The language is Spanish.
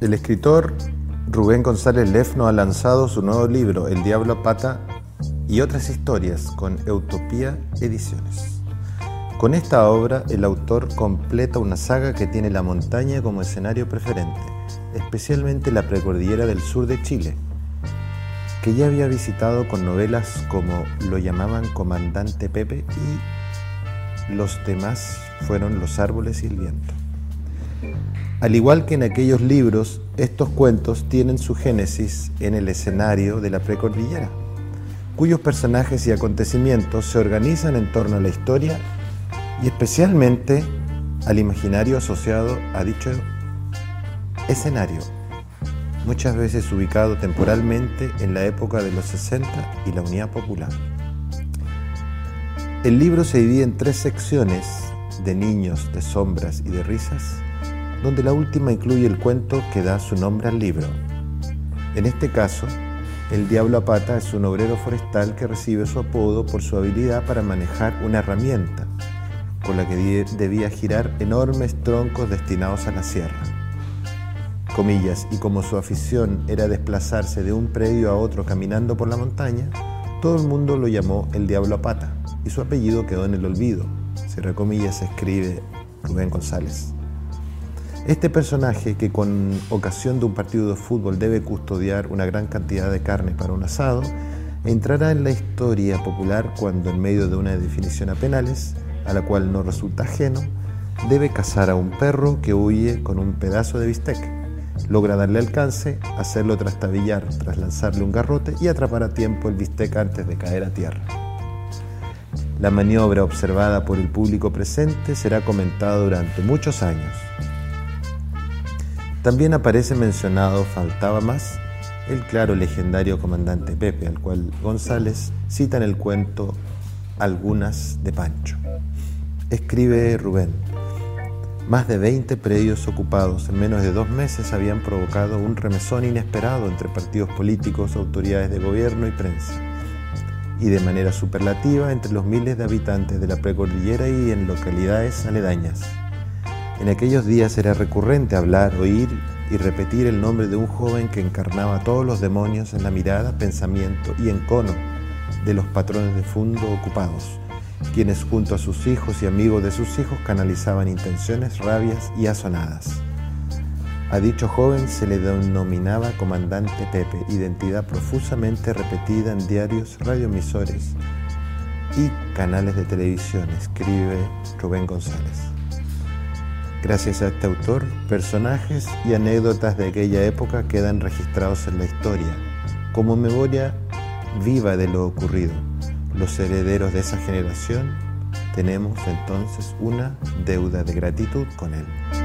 El escritor Rubén González Lefno ha lanzado su nuevo libro, El Diablo a Pata y otras historias, con Utopía Ediciones. Con esta obra, el autor completa una saga que tiene la montaña como escenario preferente, especialmente la precordillera del sur de Chile, que ya había visitado con novelas como Lo llamaban Comandante Pepe y los demás fueron Los árboles y el viento. Al igual que en aquellos libros, estos cuentos tienen su génesis en el escenario de la precordillera, cuyos personajes y acontecimientos se organizan en torno a la historia y especialmente al imaginario asociado a dicho escenario, muchas veces ubicado temporalmente en la época de los 60 y la Unidad Popular. El libro se divide en 3 secciones de niños, de sombras y de risas, donde la última incluye el cuento que da su nombre al libro. En este caso, el Diablo a Pata es un obrero forestal que recibe su apodo por su habilidad para manejar una herramienta con la que debía girar enormes troncos destinados a la sierra. Comillas, y como su afición era desplazarse de un predio a otro caminando por la montaña, todo el mundo lo llamó el Diablo a Pata y su apellido quedó en el olvido. Cierra comillas, escribe Rubén González. Este personaje, que con ocasión de un partido de fútbol debe custodiar una gran cantidad de carne para un asado, entrará en la historia popular cuando, en medio de una definición a penales, a la cual no resulta ajeno, debe cazar a un perro que huye con un pedazo de bistec. Logra darle alcance, hacerlo trastabillar tras lanzarle un garrote y atrapar a tiempo el bistec antes de caer a tierra. La maniobra, observada por el público presente, será comentada durante muchos años. También aparece mencionado, faltaba más, el claro legendario Comandante Pepe, al cual González cita en el cuento Algunas de Pancho. Escribe Rubén: más de 20 predios ocupados en menos de 2 meses habían provocado un remesón inesperado entre partidos políticos, autoridades de gobierno y prensa, y de manera superlativa entre los miles de habitantes de la precordillera y en localidades aledañas. En aquellos días era recurrente hablar, oír y repetir el nombre de un joven que encarnaba todos los demonios en la mirada, pensamiento y encono de los patrones de fondo ocupados, quienes junto a sus hijos y amigos de sus hijos canalizaban intenciones, rabias y azonadas. A dicho joven se le denominaba Comandante Pepe, identidad profusamente repetida en diarios, radioemisores y canales de televisión, escribe Rubén González. Gracias a este autor, personajes y anécdotas de aquella época quedan registrados en la historia, como memoria viva de lo ocurrido. Los herederos de esa generación tenemos entonces una deuda de gratitud con él.